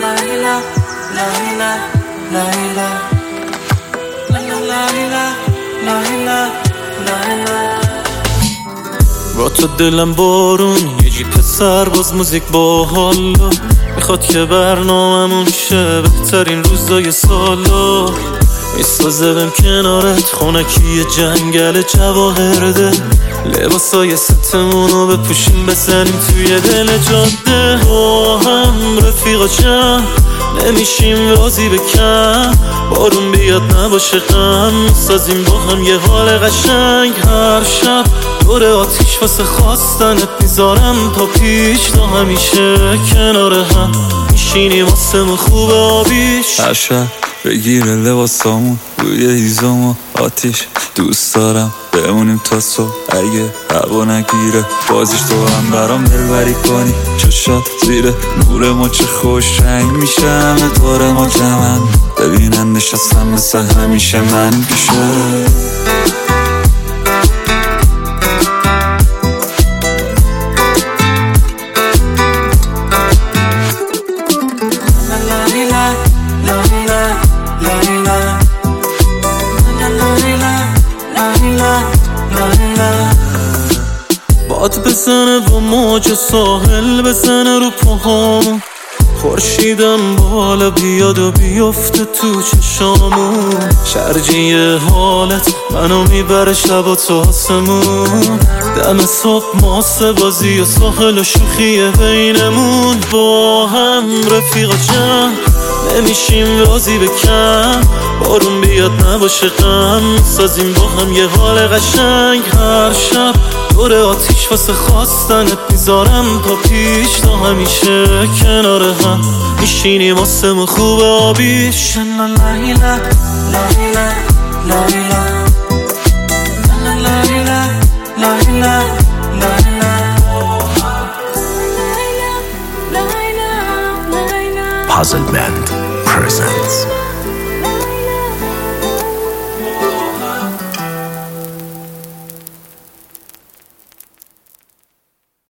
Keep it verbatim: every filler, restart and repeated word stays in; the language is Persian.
با تو دلم بارون یه جیپ سرباز موزیک با حالا میخواد که برنامه‌مون شه بهترین روزای سالا میسازه بهم کنارت خونکی جنگل جواهرده لباسای ستمونو بپوشیم بزنیم توی دل جاده با هم رفیقا چند نمیشیم راضی بکن بارون بیاد نباشه غم سازیم با هم یه حال قشنگ هر شب دور آتیش واسه خواستنت میذارم تا پیش تا همیشه کنار هم میشینیم واسه خوب آبیش هر شب بگیره لباسامون روی هیزم و آتیش دوست دارم بمونیم تا صبح اگه هوا نگیره بازیش تو هم برام دلبری کنی چشات زیر نور ما چه خوش رنگ میشه همه دور ما جمن ببینن نشستم مثل همیشه من پیشه باد بزنه و موج ساحل بزنه رو پاهامون خورشیدم بالا بیاد و بیفته تو چشامون شرجی حالت منو میبره شب تو آسمون دم صبح ماسه بازی و ساحل و شوخی بینمون با هم رفیقا جمع نمیشیم راضی بکن بارون بیاد نباشه غم سازیم با هم یه حال قشنگ هر شب دور آتیش واسه خواستنت میذارم تا پیش تا همیشه کنار هم میشینیم واسه خوب آبیش لا لا لا لا لا لا Puzzle Band presents